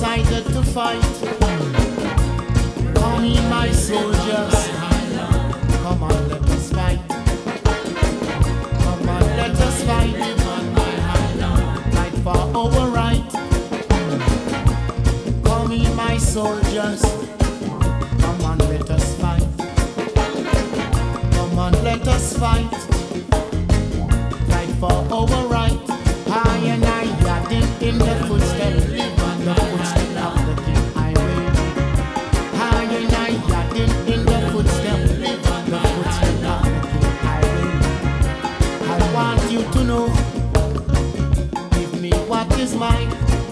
decided to fight. Come in, my soldiers. Come on, let us fight. Come on, let us fight. Fight for our right. Come in, my soldiers. Come on, let us fight. Come on, let us fight. Fight for our right. I and I yarding in the footsteps, the footsteps of the King Highway. I and I yarding in the footsteps, the footsteps of the King Highway. I want you to know, give me what is mine.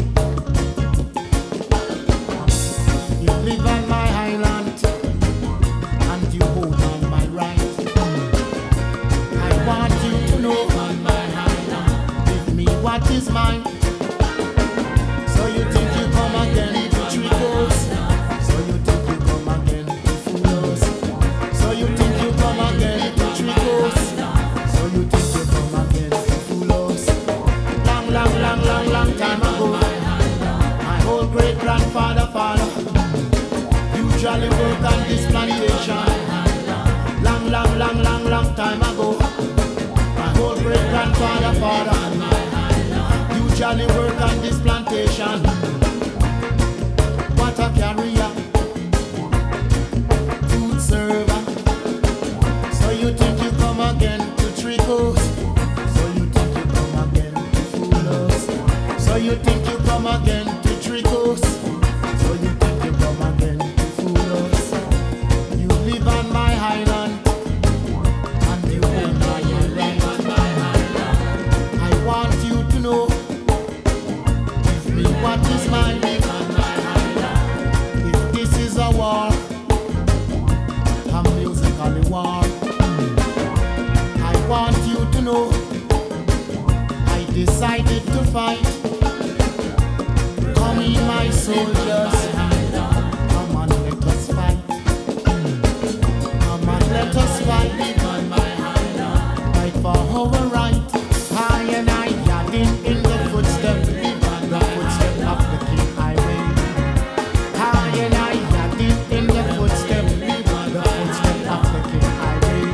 You live on my island, and you hold on my right. I want you to know, give me what is mine. So you think you come again to treat us? So you think you come again to fool us? So you think you come again to treat us? So you think you come again to fool us? Long, long, long, long, long time ago, my old great grandfather, father, usually worked on this plantation. Long, long, long, long, long time ago, my old great grandfather, father, usually worked on this plantation. What a carrier, food server. So you think you come again to trick us? So you think you come again to fool us? So you think you come again to trick us? So you think you come again to fool us? You live on my island, and you own my right. I want you to know, give me what is mine. If this is a war, a musical war, I want you to know, I decided to fight. Come in, my soldiers. Come on, let us fight. Come on, let us fight. Fight for our right. I and I yarding in the footsteps, the footsteps of the King Highway. I and I yarding in the footsteps, the footsteps of the King Highway.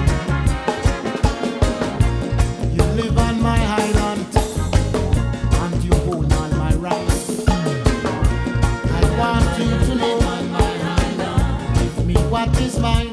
You live on my island, and you hold on my rights. I want you to know, give me what is mine.